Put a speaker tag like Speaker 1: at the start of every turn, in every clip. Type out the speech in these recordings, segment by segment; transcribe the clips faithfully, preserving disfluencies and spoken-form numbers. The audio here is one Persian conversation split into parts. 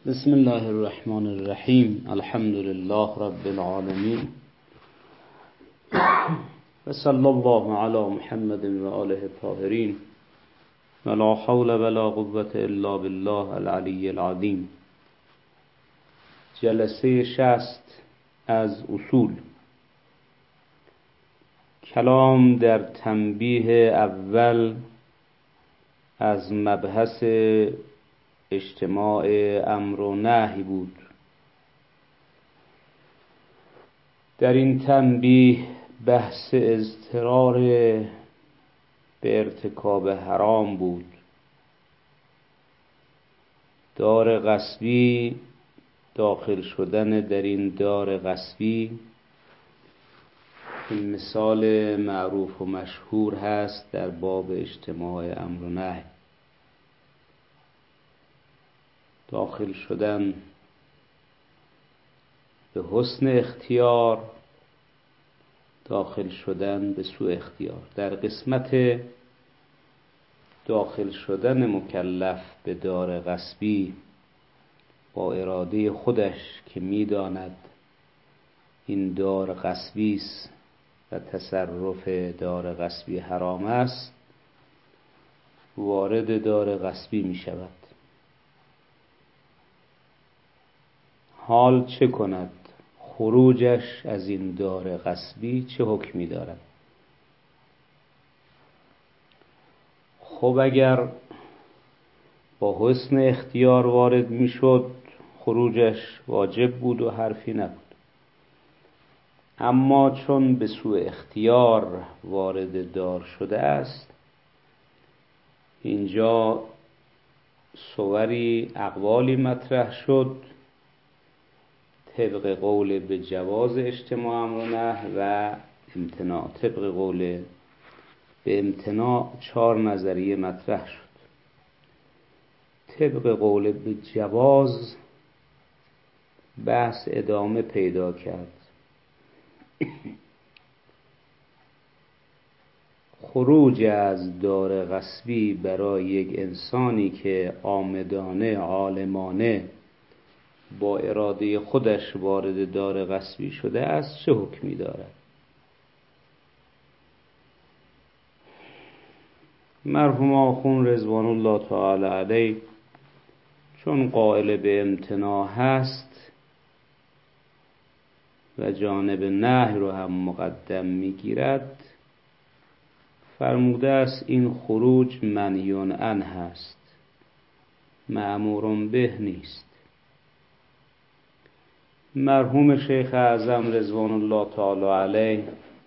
Speaker 1: بسم الله الرحمن الرحیم. الحمد لله رب العالمین و صلی الله علی محمد و آله الطاهرین و لا حول ولا قوة الا بالله العلی العظیم. جلسه شصت از اصول. کلام در تنبیه اول از مبحث اجتماع امر و نهی بود. در این تنبیه بحث اضطرار به ارتکاب حرام بود. دار غصبی، داخل شدن در این دار غصبی این مثال معروف و مشهور هست در باب اجتماع امر و نهی. داخل شدن به حسن اختیار، داخل شدن به سوء اختیار. در قسمت داخل شدن مکلف به دار غصبی با اراده خودش که میداند این دار غصبی است و تصرف دار غصبی حرام است، وارد دار غصبی می شود. حال چه کند؟ خروجش از این دار غصبی چه حکمی دارد؟ خب اگر با حسن اختیار وارد می شد خروجش واجب بود و حرفی نبود. اما چون به سوء اختیار وارد دار شده است، اینجا صوری اقوالی مطرح شد طبق قول به جواز اجتماع امر و نهی و امتناع. طبق قول به امتناع چهار نظریه مطرح شد. طبق قول به جواز بحث ادامه پیدا کرد. خروج از دار غصبی برای یک انسانی که عامدانه عالمانه با اراده خودش وارد دار غصبی شده است چه حکمی دارد؟ مرحوم آخوند رضوان الله تعالی علیه چون قائل به امتناع هست و جانب نهی رو هم مقدم میگیرد، فرموده است این خروج منهی عنه هست، مأمور به نیست. مرحوم شیخ اعظم رضوان الله تعالی علیه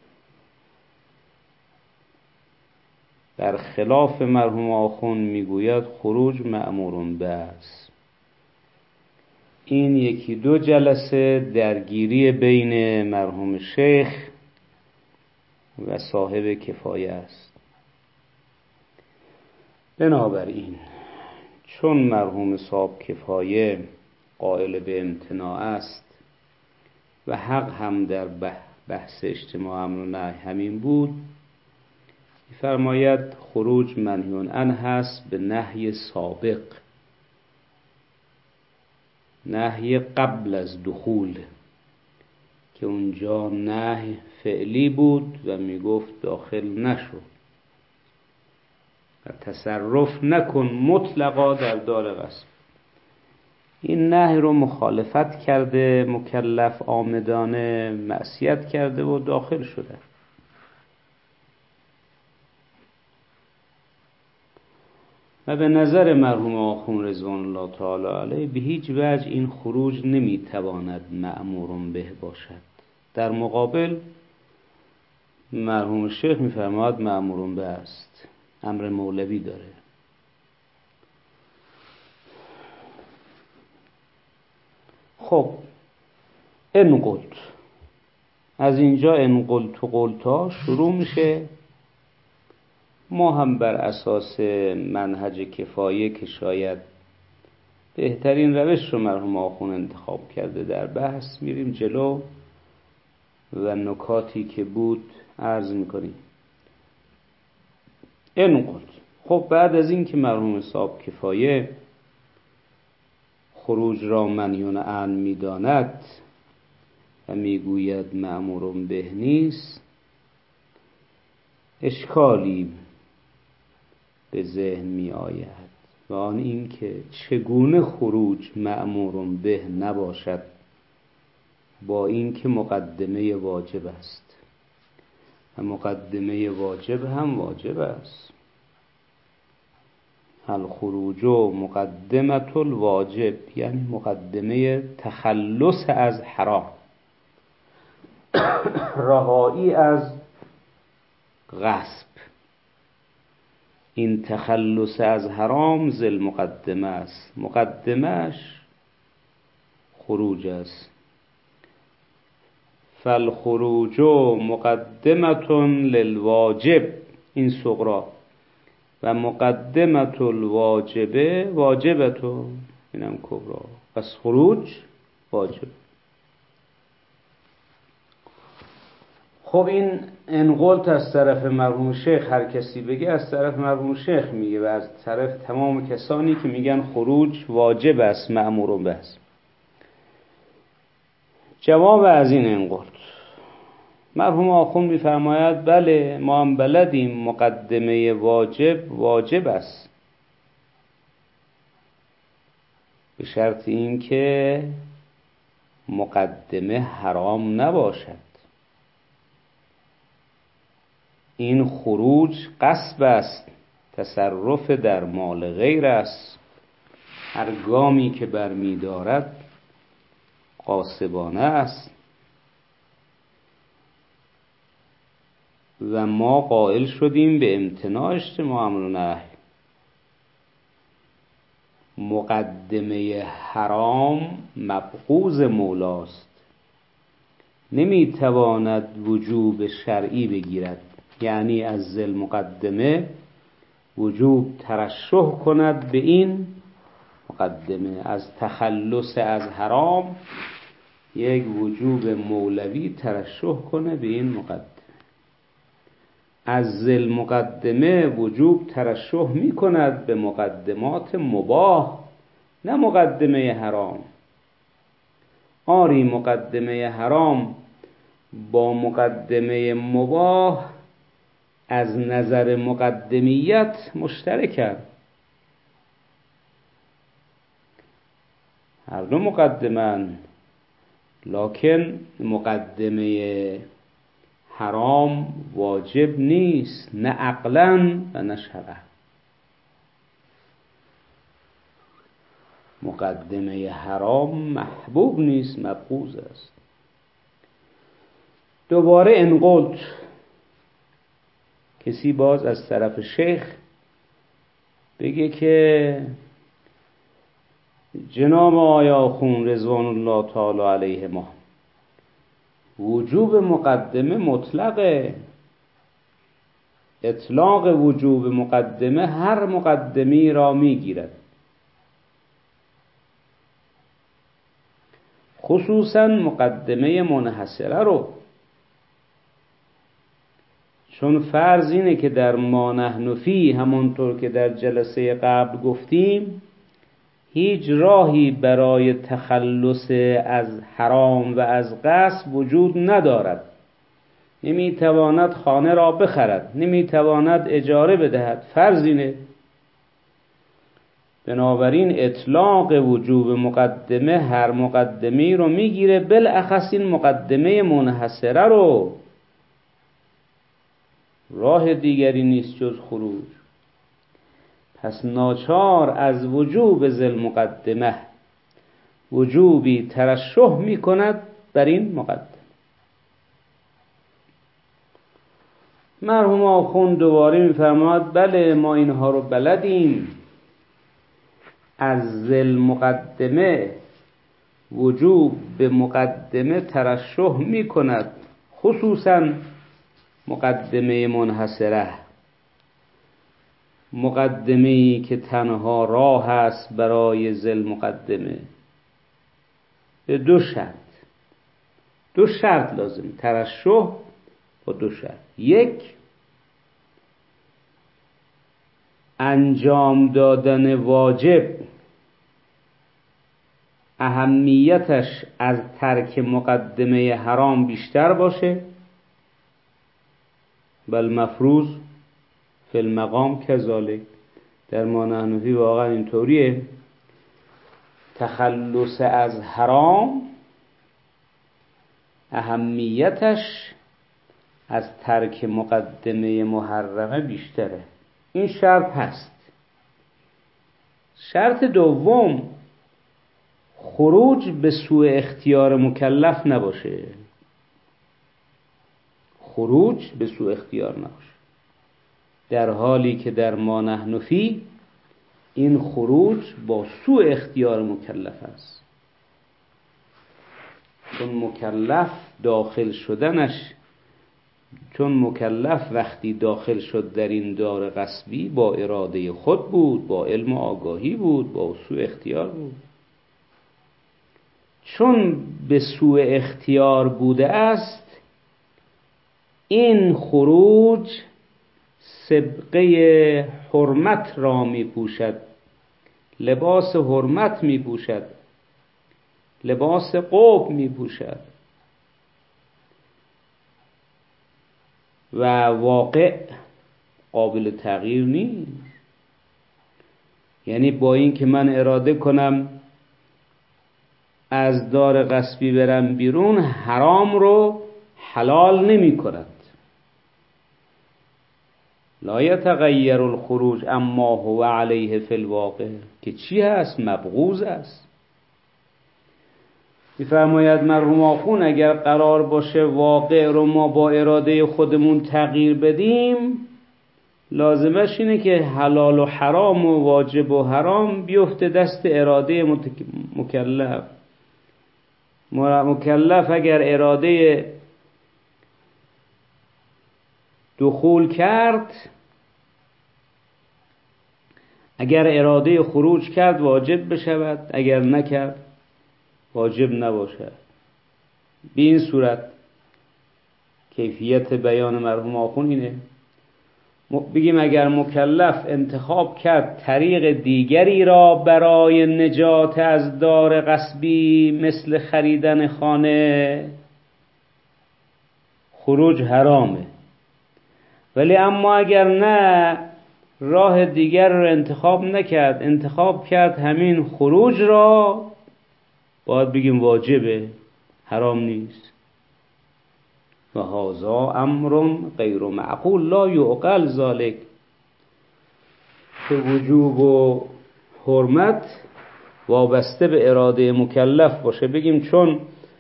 Speaker 1: در خلاف مرحوم آخوند میگوید خروج مأمور به است. این یکی دو جلسه درگیری بین مرحوم شیخ و صاحب کفایه است. بنابراین چون مرحوم صاحب کفایه قائل به امتناع است و حق هم در بحث اجتماع امر و نهی همین بود، فرماید خروج منهی عنه هست به نهی سابق، نهی قبل از دخول، که اونجا نهی فعلی بود و میگفت داخل نشو و تصرف نکن مطلقا در دار غصب. این نهی رو مخالفت کرده، مکلف عامدانه معصیت کرده و داخل شده. و به نظر مرحوم آخوند رضوان الله تعالی علیه به هیچ وجه این خروج نمیتواند مأمور به باشد. در مقابل مرحوم شیخ میفرماید مأمور به است، امر مولوی داره. خب ان قلت، از اینجا ان قلت و قلتا شروع میشه. ما هم بر اساس منهج کفایه که شاید بهترین روش رو مرحوم آخوند انتخاب کرده در بحث میریم جلو و نکاتی که بود عرض میکنیم. ان قلت، خب بعد از این که مرحوم صاحب کفایه خروج را منهی عنه می‌داند و میگوید مأمور به نیست، اشکالی به ذهن می آید و آن این که چگونه خروج مأمور به نباشد با این که مقدمه واجب است و مقدمه واجب هم واجب است. الخروج مقدمة الواجب، یعنی مقدمه تخلص از حرام، رهایی از غصب. این تخلص از حرام ذل مقدمه است، مقدمهش خروج است. فالخروج مقدمة للواجب، این صغرا، و مقدمة الواجب واجبة، اینم کبرا. پس خروج واجب. خب این انقلت از طرف مرحوم شیخ، هر کسی بگه از طرف مرحوم شیخ میگه و از طرف تمام کسانی که میگن خروج واجب است مأمور به است. جواب از این انقلت مرحوم آخوند میفرماید بله ما هم بلدیم مقدمه واجب واجب است، به شرط این که مقدمه حرام نباشد. این خروج غصب است، تصرف در مال غیر است، هر گامی که برمی دارد غاصبانه است و ما قائل شدیم به امتناع اجتماع امر و نهی. مقدمه حرام مبغوض مولاست، نمیتواند وجوب شرعی بگیرد، یعنی از ذل مقدمه وجوب ترشح کند به این مقدمه، از تخلص از حرام یک وجوب مولوی ترشح کنه به این مقدمه. از ذل مقدمه وجوب ترشح می کند به مقدمات مباح، نه مقدمه حرام. آری مقدمه حرام با مقدمه مباح از نظر مقدمیت مشترکند، هر دو مقدمن، لکن مقدمه حرام واجب نیست، نه عقلاً و نه شرعاً. مقدمه حرام محبوب نیست، مبغوض است. دوباره انقلت کسی باز از طرف شیخ بگه که جناب آیا خون رضوان الله تعالی علیه ما وجوب مقدمه مطلقه، اطلاق وجوب مقدمه هر مقدمی را میگیرد، خصوصا مقدمه منحصره رو، چون فرض اینه که در ما نحن فیه، همونطور که در جلسه قبل گفتیم، هیچ راهی برای تخلص از حرام و از غصب وجود ندارد. نمیتواند خانه را بخرد، نمیتواند اجاره بدهد، فرض اینه. بنابراین اطلاق وجوب مقدمه هر مقدمی رو میگیره، بالاخص این مقدمه منحصره رو. راه دیگری نیست جز خروج. پس ناچار از وجوب ذل مقدمه وجوبی ترشح می کند بر این مقدمه. مرحوم آخوند دوباره می فرماید بله ما اینها رو بلدیم، از ذل مقدمه وجوب به مقدمه ترشح می کند، خصوصا مقدمه منحصره، مقدمه‌ای که تنها راه است برای ذل مقدمه، به دو شرط. دو شرط لازم، ترشح با دو شرط. یک، انجام دادن واجب اهمیتش از ترک مقدمه حرام بیشتر باشه. بل مفروض فی المقام کذالک، در ما نحنفی واقعا اینطوریه. تخلص از حرام اهمیتش از ترک مقدمه محرمه بیشتره. این شرط هست. شرط دوم خروج به سوء اختیار مکلف نباشه. خروج به سوء اختیار نباشه، در حالی که در ما نحنفی این خروج با سوء اختیار مکلف است. چون مکلف داخل شدنش چون مکلف وقتی داخل شد در این دار غصبی با اراده خود بود، با علم و آگاهی بود، با سوء اختیار بود. چون به سوء اختیار بوده است، این خروج سبقه حرمت را می پوشد، لباس حرمت می پوشد، لباس قوب می پوشد و واقع قابل تغییر نیست. یعنی با این که من اراده کنم از دار غصبی برم بیرون، حرام رو حلال نمی کند. لا یتغیر الخروج اما هو علیه فی الواقع، که چی هست؟ مبغوض است. می‌فرماید مرحوم آخوند اگر قرار باشه واقع رو ما با اراده خودمون تغییر بدیم، لازمش اینه که حلال و حرام و واجب و حرام بیفته دست اراده مکلف. مکلف اگر اراده دخول کرد، اگر اراده خروج کرد واجب بشود، اگر نکرد واجب نباشد. به این صورت کیفیت بیان مرحوم آخوند اینه. بگیم اگر مکلف انتخاب کرد طریق دیگری را برای نجات از دار غصبی مثل خریدن خانه، خروج حرامه. ولی اما اگر نه راه دیگر را انتخاب نکرد، انتخاب کرد همین خروج را، باید بگیم واجبه، حرام نیست. و هذا امر غیر معقول لا یعقل ذلک، که وجوب و حرمت وابسته به اراده مکلف باشه. بگیم چون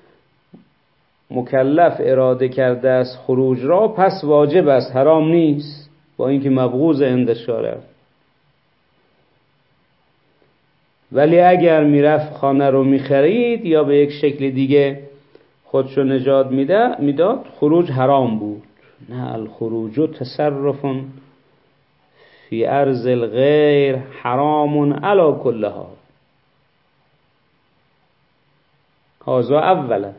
Speaker 1: مکلف اراده کرده است خروج را، پس واجب است، حرام نیست، با اینکه مبغوض عند شارع. ولی اگر میرفت خانه رو میخرید یا به یک شکل دیگه خودشو نجات میداد، خروج حرام بود. نه، الخروج تصرف فی ارض الغیر حرام علی کل حال. هذا اولا.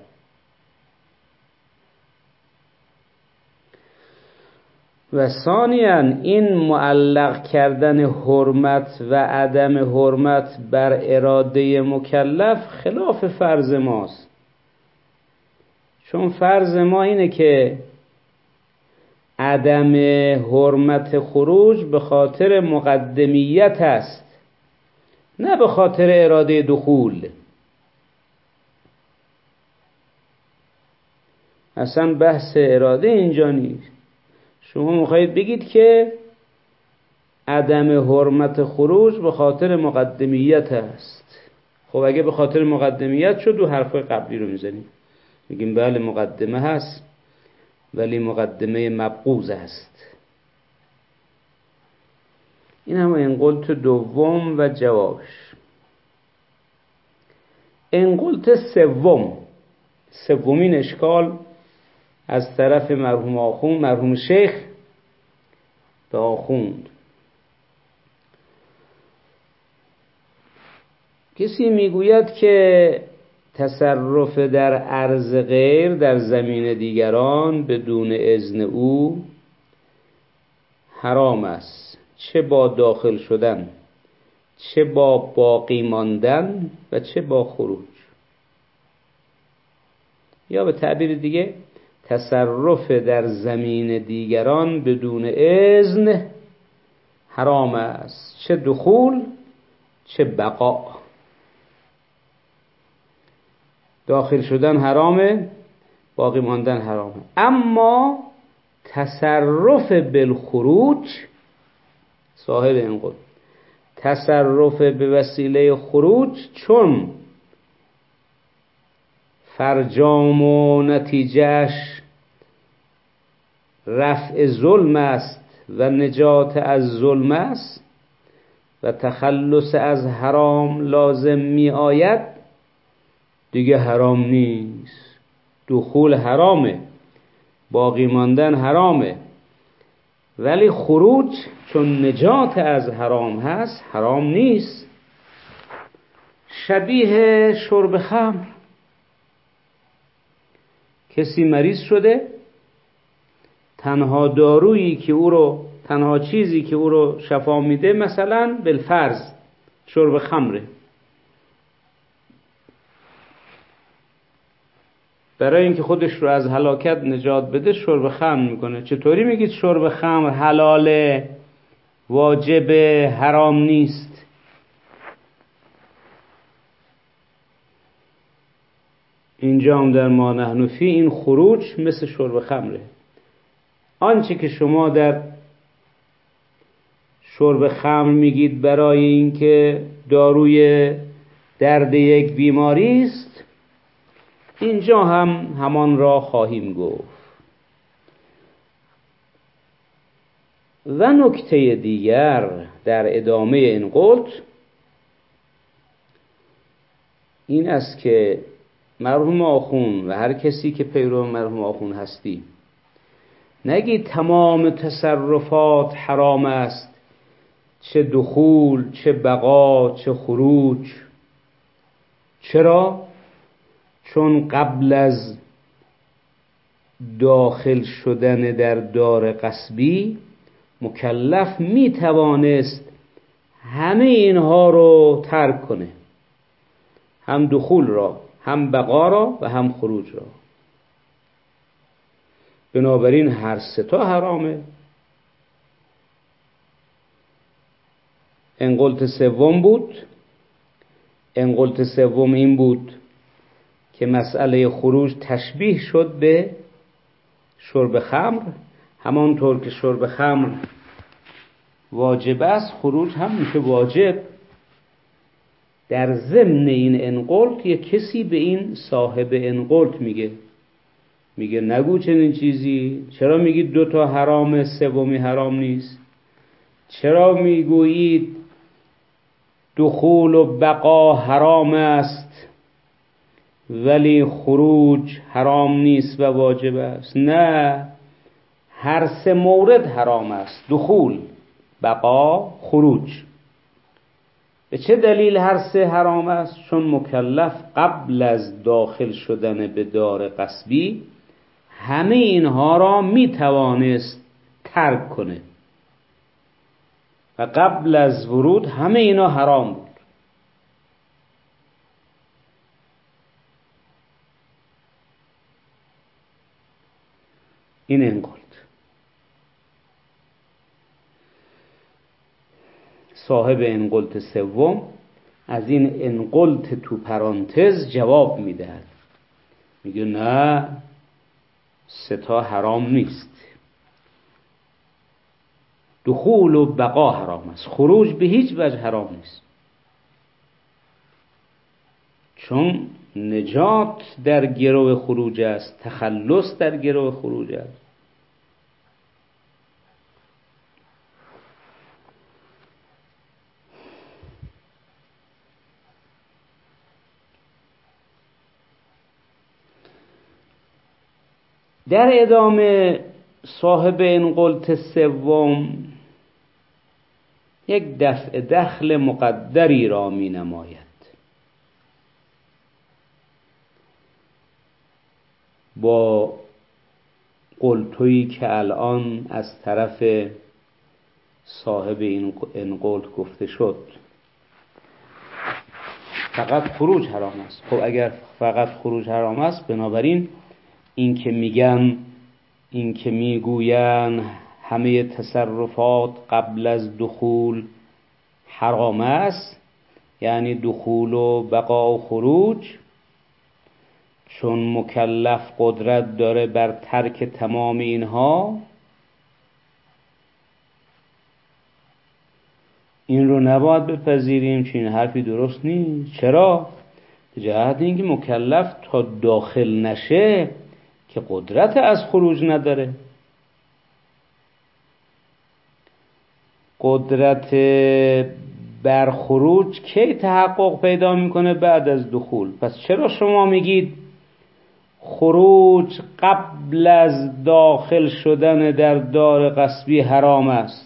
Speaker 1: و ثانیاً این معلق کردن حرمت و عدم حرمت بر اراده مکلف خلاف فرض ماست. چون فرض ما اینه که عدم حرمت خروج به خاطر مقدمیت است، نه به خاطر اراده دخول. اصلا بحث اراده اینجا نیست. شما میخواید بگید که عدم حرمت خروج به خاطر مقدمیت است. خب اگه به خاطر مقدمیت شد، دو حرفای قبلی رو میزنیم، میگیم بله مقدمه هست، ولی مقدمه مبغوض است. این هم انقلت دوم و جوابش. انقلت سوم، سومین اشکال از طرف مرحوم آخوند، مرحوم شیخ به آخوند. کسی میگوید که تصرف در ارض غیر، در زمین دیگران بدون اذن او حرام است، چه با داخل شدن چه با باقی ماندن و چه با خروج. یا به تعبیر دیگه تصرف در زمین دیگران بدون اذن حرام است، چه دخول چه بقا. داخل شدن حرامه، باقی ماندن حرامه. اما تصرف بالخروج، صاحب این قول تصرف به وسیله خروج چون فرجام و نتیجهش رفع ظلم است و نجات از ظلم است و تخلص از حرام لازم می آید، دیگه حرام نیست. دخول حرامه، باقی ماندن حرامه، ولی خروج چون نجات از حرام هست حرام نیست. شبیه شرب خمر، کسی مریض شده، تنها دارویی که او رو تنها چیزی که او رو شفا میده مثلا بالفرض شرب خمره. برای اینکه خودش رو از هلاکت نجات بده شرب خمر میکنه. چطوری میگید شرب خمر حلاله، واجب، حرام نیست؟ اینجا هم در ما نحن فی این خروج مثل شرب خمره. آنچه که شما در شرب خمر میگید برای اینکه داروی درد یک بیماری است، اینجا هم همان را خواهیم گفت. و نکته دیگر در ادامه این قول این است که مرحوم آخوند و هر کسی که پیرو مرحوم آخوند هستی نگید تمام تصرفات حرام است، چه دخول چه بقا چه خروج. چرا؟ چون قبل از داخل شدن در دار غصبی مکلف می توانست همه اینها رو ترک کنه، هم دخول را، هم بقا را و هم خروج را. بنابراین هر سه تا حرامه. انقلت سوم بود. انقلت سوم این بود که مسئله خروج تشبیه شد به شرب خمر. همانطور که شرب خمر واجب است، خروج هم میشه واجب. در ضمن این انقلت یک کسی به این صاحب انقلت میگه میگه نگو چنین چیزی. چرا میگید دو تا حرام سومی حرام نیست؟ چرا میگویید دخول و بقا حرام است ولی خروج حرام نیست و واجب است؟ نه، هر سه مورد حرام است: دخول، بقا، خروج. به چه دلیل هر سه حرام است؟ چون مکلف قبل از داخل شدن به دار غصبی همه اینها را میتوانست ترک کنه و قبل از ورود همه اینا حرام بود. این انقلت. صاحب انقلت سوم از این انقلت تو پرانتز جواب میدهد، میگه نه، سه تا حرام نیست. دخول و بقا حرام است، خروج به هیچ وجه حرام نیست. چون نجات در گرو خروج است، تخلص در گرو خروج است. در ادامه صاحب انقلت سوم یک دفع دخل مقدری را می نماید. با قلتویی که الان از طرف صاحب این انقلت گفته شد. فقط خروج حرام است. خب اگر فقط خروج حرام است، بنابراین این که میگن این که میگوین همه تصرفات قبل از دخول حرام است، یعنی دخول و بقا و خروج، چون مکلف قدرت داره بر ترک تمام اینها، این رو نباید بپذیریم. چون این حرفی درست نیست. چرا؟ به جهت اینکه مکلف تا داخل نشه که قدرت از خروج نداره. قدرت بر خروج کی تحقق پیدا میکنه؟ بعد از دخول. پس چرا شما میگید خروج قبل از داخل شدن در دار غصبی حرام است؟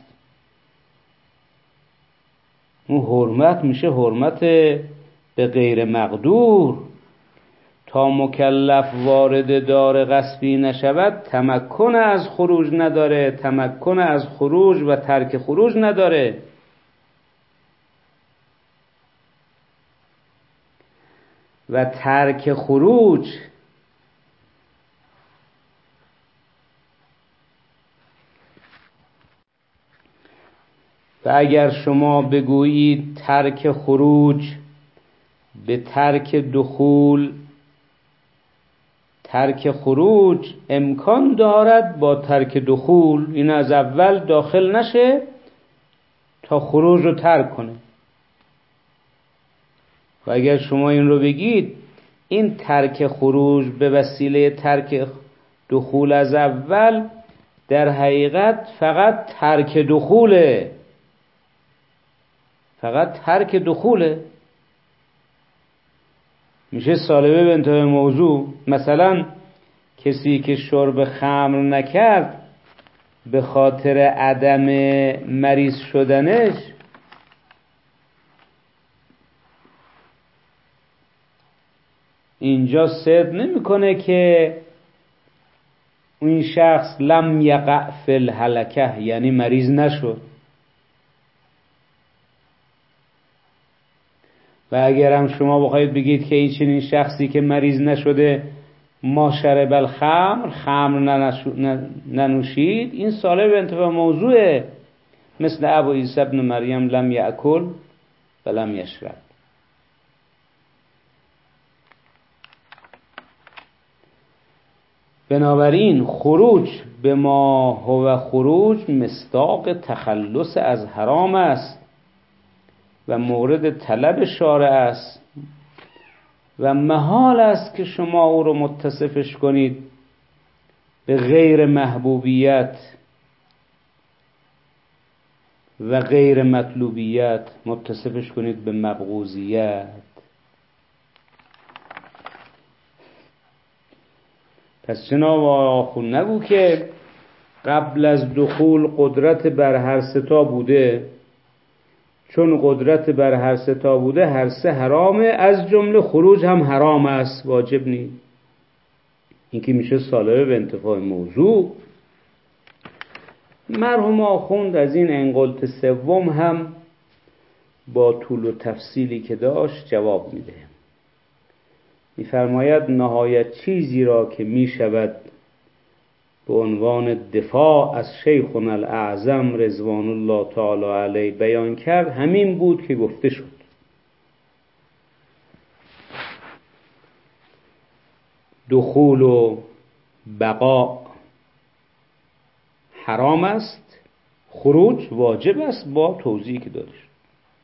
Speaker 1: اون حرمت میشه حرمت به غیر مقدور. تا مکلف وارد دار غصبی نشود تمکن از خروج نداره، تمکن از خروج و ترک خروج نداره. و ترک خروج و اگر شما بگویید ترک خروج به ترک دخول، ترک خروج امکان دارد با ترک دخول، این از اول داخل نشه تا خروج رو ترک کنه. و اگر شما این رو بگید این ترک خروج به وسیله ترک دخول از اول در حقیقت فقط ترک دخوله، فقط ترک دخوله، میشه سالبه به انتهای موضوع. مثلا کسی که شرب خمر نکرد به خاطر عدم مریض شدنش، اینجا صدق نمیکنه که این شخص لم یقع فی الهلکه، یعنی مریض نشد. و اگر هم شما بخواید بگید که این چنین شخصی که مریض نشده ما شرب الخمر، خمر ننوشید، این ساله به انتفاع موضوعه. مثل ابو عیسی ابن مریم لم یأکل و لم یشرب. بنابراین خروج به ما هو خروج مصداق تخلص از حرام است و مورد طلب شارع است و محال است که شما او رو متصفش کنید به غیر محبوبیت و غیر مطلوبیت، متصفش کنید به مبغوضیت. پس جناب آخوند نگو که قبل از دخول قدرت بر هر ستا بوده، چون قدرت بر هر ستا بوده هر سه حرامه، از جمله خروج هم حرام است، واجب نیست. این که میشه سالبه به انتفاع موضوع. مرحوم آخوند از این انقلت سوم هم با طول و تفصیلی که داشت جواب میده. میفرماید نهایت چیزی را که میشود به عنوان دفاع از شیخنا الاعظم رضوان الله تعالی علیه بیان کرد همین بود که گفته شد. دخول و بقا حرام است، خروج واجب است با توضیحی که داده شد.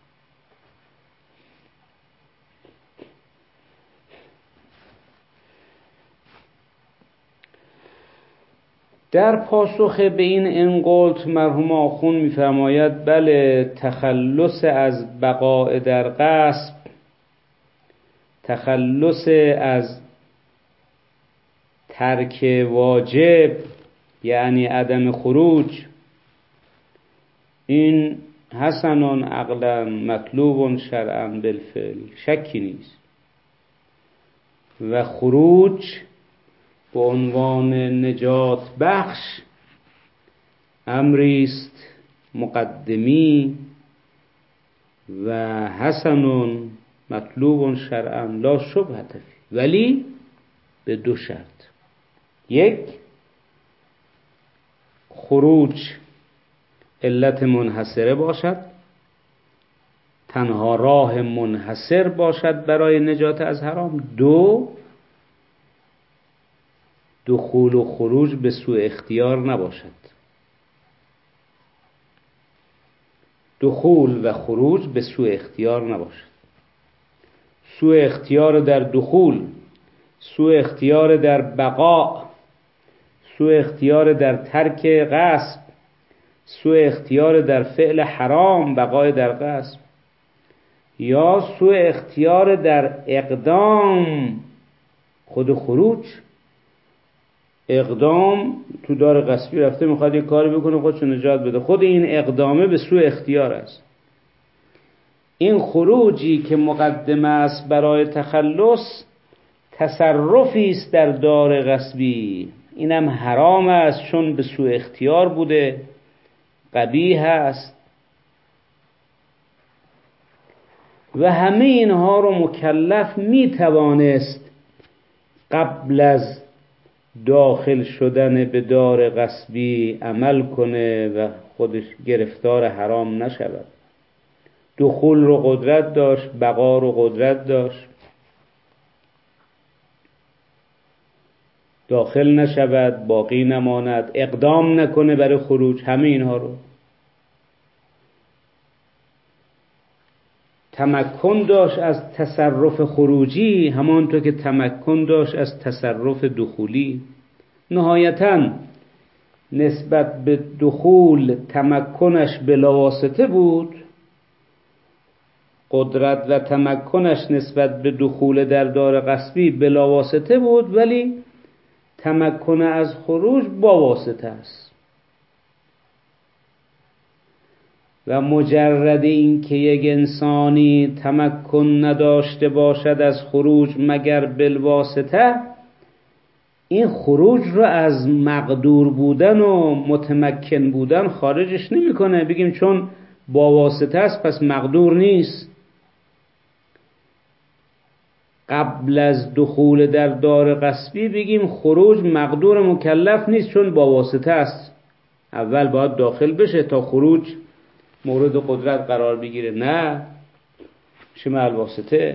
Speaker 1: در پاسخ به این انقلت مرحوم آخوند می‌فرماید بله، تخلص از بقاء در غصب، تخلص از ترک واجب یعنی عدم خروج، این حسن عقلا مطلوب شرعا بالفعل، شکی نیست. و خروج به عنوان نجات بخش امریست مقدمی و حسن مطلوب شرعا لا شبهة فی، ولی به دو شرط. یک، خروج علت منحصره باشد، تنها راه منحصر باشد برای نجات از حرام. دو، دخول و خروج به سوء اختیار نباشد. دخول و خروج به سوء اختیار نباشد. سوء اختیار در دخول، سوء اختیار در بقا، سوء اختیار در ترک غصب، سوء اختیار در فعل حرام، بقای در غصب، یا سوء اختیار در اقدام خود خروج. اقدام تو دار غصبی رفته میخواد یک کاری بکنه خودشو نجات بده، خود این اقدامه به سوء اختیار است. این خروجی که مقدمه است برای تخلص، تصرفی است در دار غصبی، اینم حرام است چون به سوء اختیار بوده، قبیح است. و همه اینها رو مکلف میتوانست قبل از داخل شدن به دار غصبی عمل کنه و خودش گرفتار حرام نشود. دخول رو قدرت داشت، بقا رو قدرت داشت، داخل نشود، باقی نماند، اقدام نکنه برای خروج. همه اینها رو تمکن داشت از تصرف خروجی، همانطور که تمکن داشت از تصرف دخولی. نهایتاً نسبت به دخول تمکنش بلاواسطه بود، قدرت و تمکنش نسبت به دخول در دار غصبی بلاواسطه بود، ولی تمکن از خروج با واسطه است. و مجرد این که یک انسانی تمکن نداشته باشد از خروج مگر بالواسطه، این خروج رو از مقدور بودن و متمکن بودن خارجش نمیکنه. بگیم چون با واسطه است پس مقدور نیست. قبل از دخول در دار غصبی بگیم خروج مقدور مکلف نیست چون با واسطه است، اول باید داخل بشه تا خروج مورد قدرت قرار بگیره. نه، چه مال واسطه.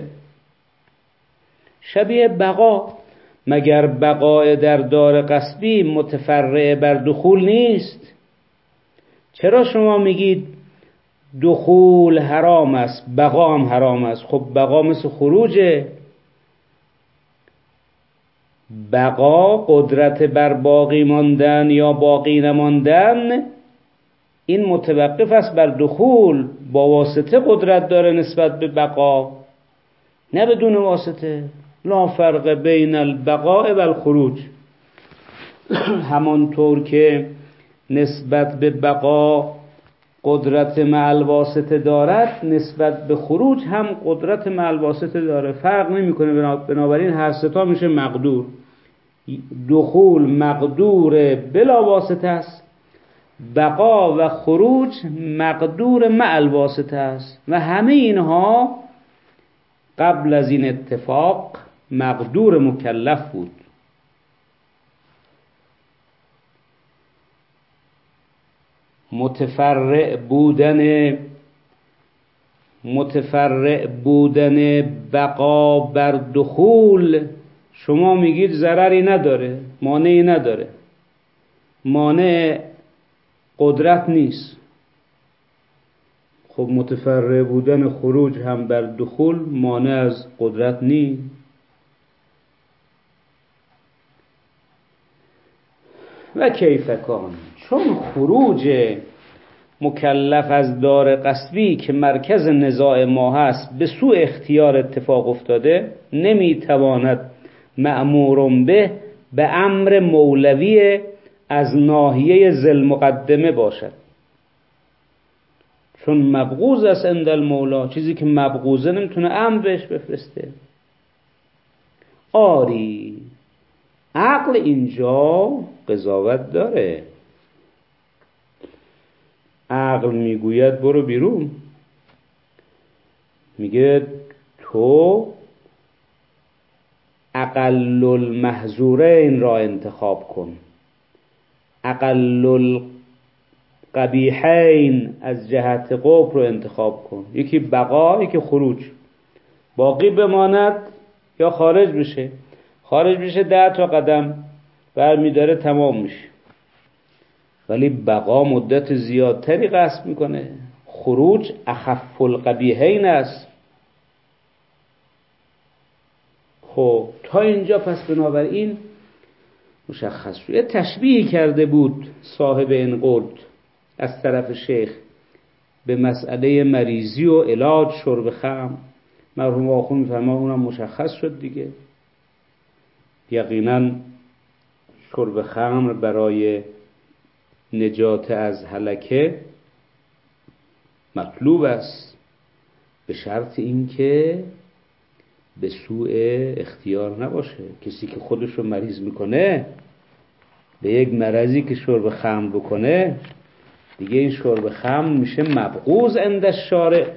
Speaker 1: شبیه بقا، مگر بقای در دار غصبی متفرع بر دخول نیست؟ چرا شما میگید دخول حرام است بقا هم حرام است؟ خب بقا مثل خروجه. بقا قدرت بر باقی ماندن یا باقی نماندن، این متوقف است بر دخول. با واسطه قدرت داره نسبت به بقا، نه بدون واسطه. لا فرق بین البقاء و الخروج. همانطور که نسبت به بقا قدرت مع الواسطه دارد، نسبت به خروج هم قدرت مع الواسطه داره، فرق نمیکنه. بنابراین هر ستا میشه مقدور. دخول مقدور بلا واسطه است، بقا و خروج مقدور مع الواسطه است. و همه اینها قبل از این اتفاق مقدور مکلف بود. متفرع بودن متفرع بودن بقا بر دخول شما میگید ضرری نداره، مانعی نداره، مانع قدرت نیست. خب متفرع بودن خروج هم بر دخول مانع از قدرت نیست. و کیف کان، چون خروج مکلف از دار غصبی که مرکز نزاع ما هست به سوء اختیار اتفاق افتاده، نمیتواند مأمور به به امر مولوی از ناحیه ذل مقدمه باشد، چون مبغوض است عند المولا. چیزی که مبغوضه نمیتونه امر بهش بفرسته. آری عقل اینجا قضاوت داره. عقل میگوید برو بیرون، میگه تو اقل المحظورین را انتخاب کن، اقل القبیحین از جهت قبح رو انتخاب کن. یکی بقا، یکی خروج. باقی بماند یا خارج بشه. خارج بشه ده تا قدم برمیداره تمام میشه، ولی بقا مدت زیادتری قصد میکنه. خروج اخف القبیحین است. خب تا اینجا پس بنابراین مشخص شد. یه تشبیه کرده بود صاحب این قلت از طرف شیخ به مسئله مریضی و علاج شرب خمر. مرحوم آخوند می‌فرمایند اونم مشخص شد دیگه. یقینا شرب خمر برای نجات از هلکه مطلوب است، به شرط اینکه به سوء اختیار نباشه. کسی که خودش رو مریض میکنه به یک مرضی که شرب خمر بکنه، دیگه این شرب خمر میشه مبغوض عند الشارع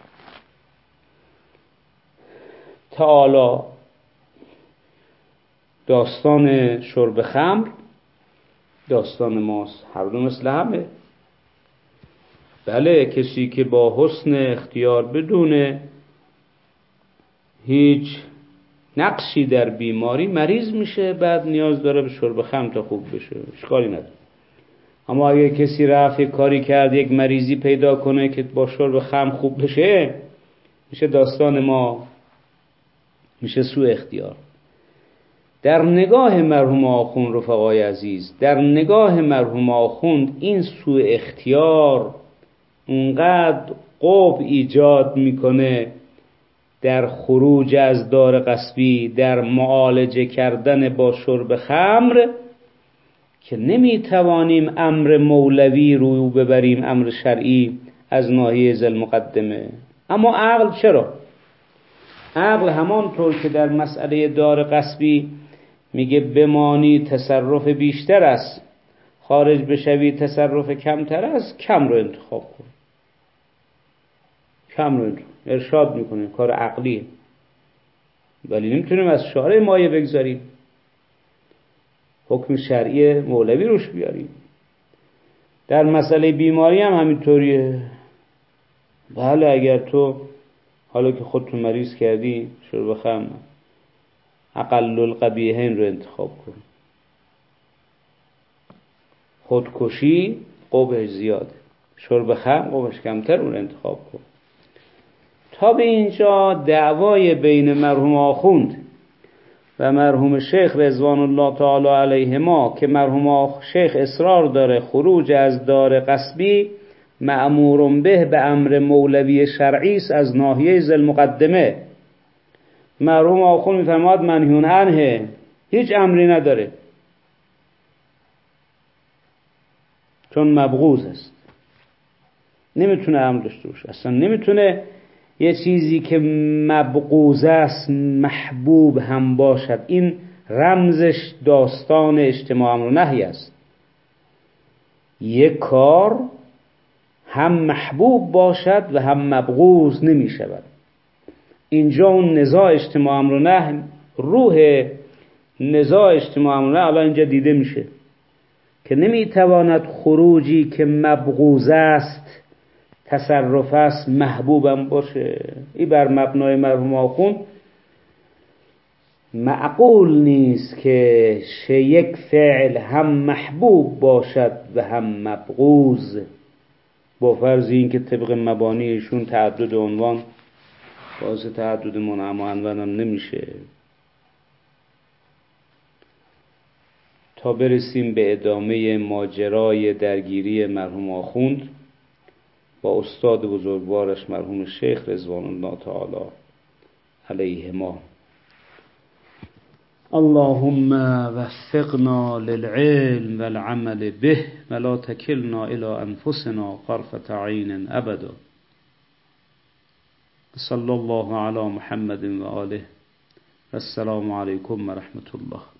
Speaker 1: تعالی. داستان شرب خمر داستان ماست، هر دو مثل همه. بله کسی که با حسن اختیار بدون هیچ نقشی در بیماری مریض میشه، بعد نیاز داره به شرب خمر تا خوب بشه، اشکالی نداره. اما اگه کسی رفت یک کاری کرد یک مریضی پیدا کنه که با شرب خمر خوب بشه، میشه داستان ما، میشه سوء اختیار. در نگاه مرحوم آخوند رفقای عزیز، در نگاه مرحوم آخوند این سوء اختیار اونقدر قبح ایجاد میکنه در خروج از دار غصبی، در معالجه کردن با شرب خمر، که نمیتوانیم امر مولوی رو ببریم، امر شرعی از ناحیه ذی المقدمه. اما عقل چرا؟ عقل همانطور که در مسئله دار غصبی میگه بمانی تصرف بیشتر است، خارج بشوی تصرف کمتر است، کم رو انتخاب کن. کم رو ارشاد میکنه، کار عقلیه، ولی نمیتونیم از شارع مایه بگذاریم، حکم شرعی مولوی روش بیاریم. در مسئله بیماری هم همینطوریه. بله اگر تو حالا که خودتو مریض کردی شرب خمر، اقل القبیحین رو انتخاب کن. خودکشی قبحش زیاده، شرب خمر قبحش کمتر، اون انتخاب کن. تا به اینجا دعوای بین مرحوم آخوند و مرحوم شیخ رضوان الله تعالی علیهما که مرحوم شیخ اصرار داره خروج از دار غصبی مأمور به به امر مولوی شرعی است از ناحیه ذی المقدمه. مرحوم آخوند میفرماد منهیون عنه، هیچ امری نداره چون مبغوض است، نمیتونه امر داشته باشه، اصلا نمیتونه یه چیزی که مبغوض است محبوب هم باشد. این رمزش داستان اجتماع امر و نهی است. یک کار هم محبوب باشد و هم مبغوض نمی شود. اینجا اون نزاع اجتماع امر و نهی، روح نزاع اجتماع امر و نهی الان اینجا دیده میشه که نمیتواند خروجی که مبغوض است تصرف است محبوبم باشه. این بر مبنای مرحوم آخوند معقول نیست که یک فعل هم محبوب باشد و هم مبغوض، با فرض این که طبق مبانیشون تعدد عنوان باعث تعدد منعم و عنوان هم نمیشه. تا برسیم به ادامه ماجرای درگیری مرحوم آخوند با استاد بزرگوارش مرحوم شیخ رضوان الله تعالی علیهما. اللهم وفقنا للعلم والعمل به ولا تكلنا الى انفسنا طرفة عين ابدا. صلی الله علی محمد و آله. السلام علیکم و رحمت الله.